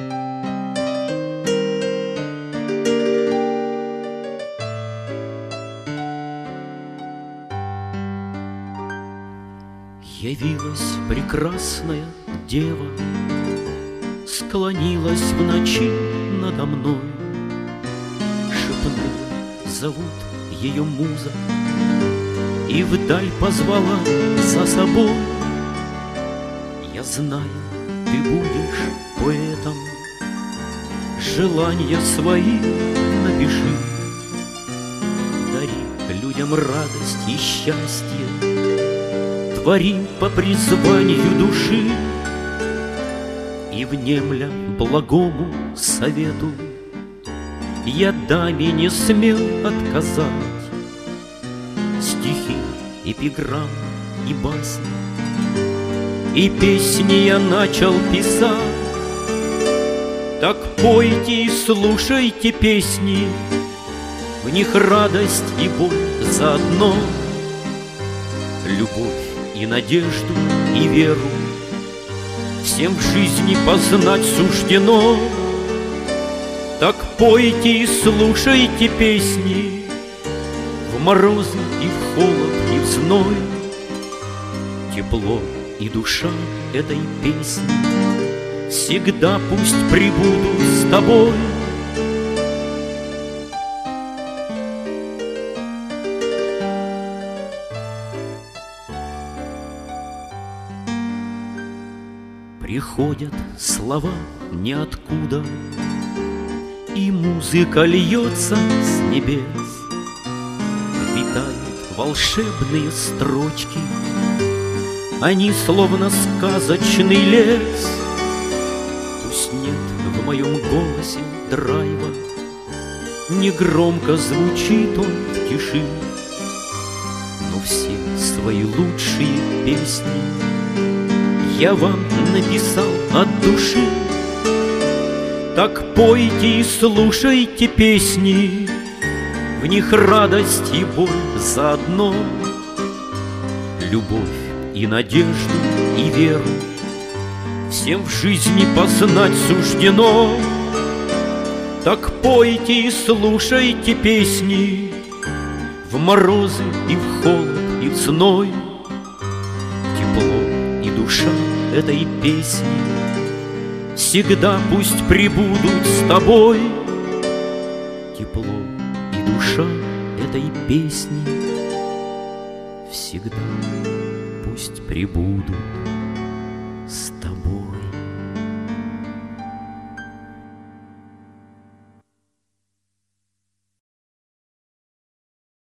Явилась прекрасная дева, склонилась в ночи надо мной, шепнула, зовут ее муза, и вдаль позвала за собой. Я знаю, ты будешь поэтом, желания свои напиши, дари людям радость и счастье, твори по призванию души. И внемля благому совету, я даме не смел отказать. Стихи, эпиграммы и басни, и песни я начал писать. Так пойте и слушайте песни, в них радость и боль заодно, любовь и надежду, и веру всем в жизни познать суждено. Так пойте и слушайте песни в морозы и в холод и в зной. Тепло и душа этой песни всегда пусть пребудут с тобой. Приходят слова ниоткуда, и музыка льется с небес. Витают волшебные строчки, они словно сказочный лес. Пусть нет в моем голосе драйва, негромко звучит он в тиши, но все свои лучшие песни я вам написал от души. Так пойте и слушайте песни, в них радость и боль заодно, любовь и надежду и веру всем в жизни познать суждено. Так пойте и слушайте песни в морозы и в холод и в зной. Тепло и душа этой песни всегда пусть пребудут с тобой. Тепло и душа этой песни всегда пусть пребудут